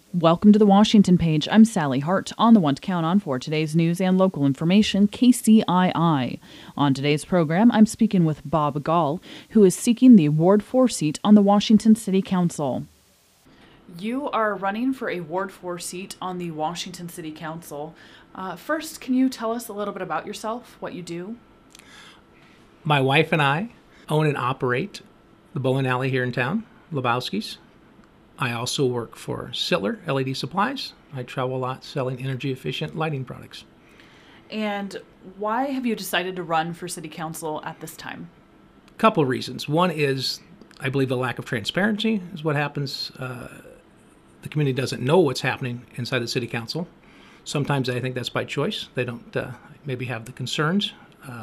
Welcome to the Washington Page. I'm Sally Hart, on the one to count on for today's news and local information, KCII. On today's program, I'm speaking with Bob Gall, who is seeking the Ward 4 seat on the Washington City Council. You are running for a Ward 4 seat on the Washington City Council. First, can you tell us a little bit about yourself, what you do? My wife and I own and operate the bowling alley here in town, Lebowski's. I also work for Sittler LED Supplies. I travel a lot selling energy-efficient lighting products. And why have you decided to run for City Council at this time? A couple of reasons. One is, I believe the lack of transparency is what happens. The community doesn't know what's happening inside the City Council. Sometimes I think that's by choice. They don't maybe have the concerns.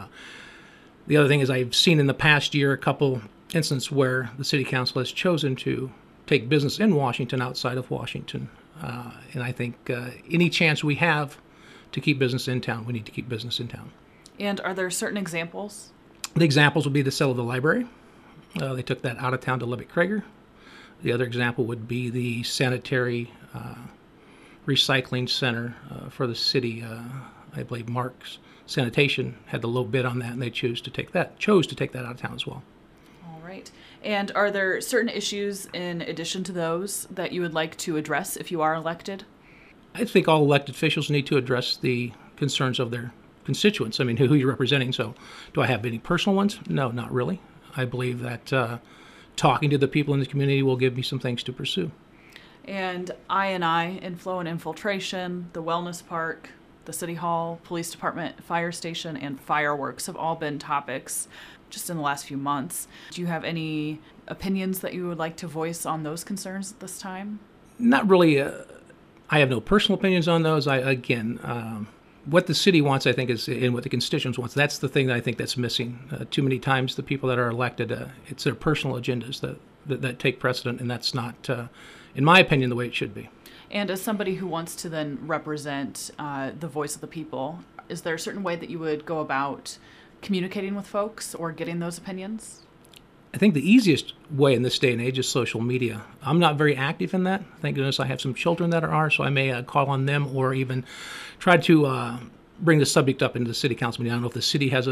The other thing is I've seen in the past year a couple instances where the City Council has chosen to take business in Washington outside of Washington. And I think any chance we have to keep business in town, we need to keep business in town. And are there certain examples? The examples would be the sale of the library. They took that out of town to Lubbock-Crager. The other example would be the sanitary recycling center for the city. I believe Mark's Sanitation had the low bid on that, and they chose to take that out of town as well. All right. And are there certain issues in addition to those that you would like to address if you are elected? I think all elected officials need to address the concerns of their constituents. I mean, who you're representing. So do I have any personal ones? No, not really. I believe that talking to the people in the community will give me some things to pursue. And I, inflow and infiltration, the wellness park, the city hall, police department, fire station, and fireworks have all been topics just in the last few months. Do you have any opinions that you would like to voice on those concerns at this time? Not really. I have no personal opinions on those. What the city wants, I think, is in what the constituents want. That's the thing that I think that's missing. Too many times the people that are elected, it's their personal agendas that take precedent, and that's not, in my opinion, the way it should be. And as somebody who wants to then represent the voice of the people, is there a certain way that you would go about communicating with folks or getting those opinions? I think the easiest way in this day and age is social media. I'm not very active in that. Thank goodness I have some children that are, so I may call on them or even try to bring the subject up into the city council meeting. I don't know if the city has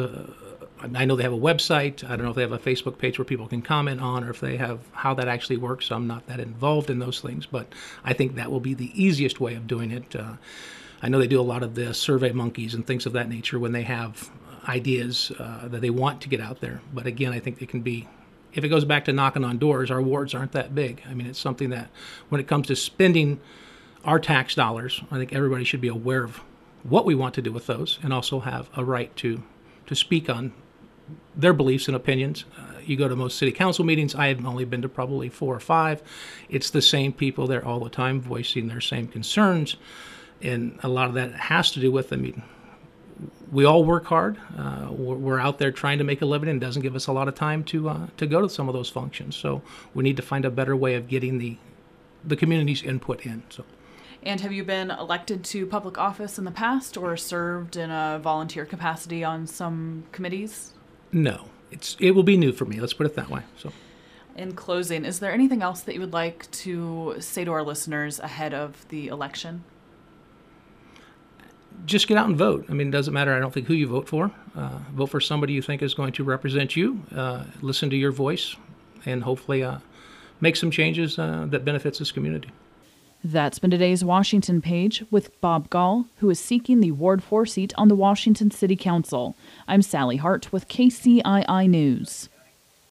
I know they have a website. I don't know if they have a Facebook page where people can comment on, or if they have how that actually works. I'm not that involved in those things, but I think that will be the easiest way of doing it. I know they do a lot of the Survey Monkeys and things of that nature when they have ideas that they want to get out there. But again, I think it can be, if it goes back to knocking on doors, our wards aren't that big. I mean, it's something that when it comes to spending our tax dollars, I think everybody should be aware of what we want to do with those and also have a right to speak on their beliefs and opinions. You go to most city council meetings, I have only been to probably 4 or 5. It's the same people there all the time voicing their same concerns. And a lot of that has to do with, I mean, we all work hard. We're out there trying to make a living, and it doesn't give us a lot of time to go to some of those functions. So we need to find a better way of getting the community's input in. So. And have you been elected to public office in the past or served in a volunteer capacity on some committees? No. It will be new for me. Let's put it that way. So. In closing, is there anything else that you would like to say to our listeners ahead of the election? Just get out and vote. I mean, it doesn't matter, I don't think, who you vote for. Vote for somebody you think is going to represent you. Listen to your voice, and hopefully make some changes that benefits this community. That's been today's Washington Page with Bob Gall, who is seeking the Ward 4 seat on the Washington City Council. I'm Sally Hart with KCII News.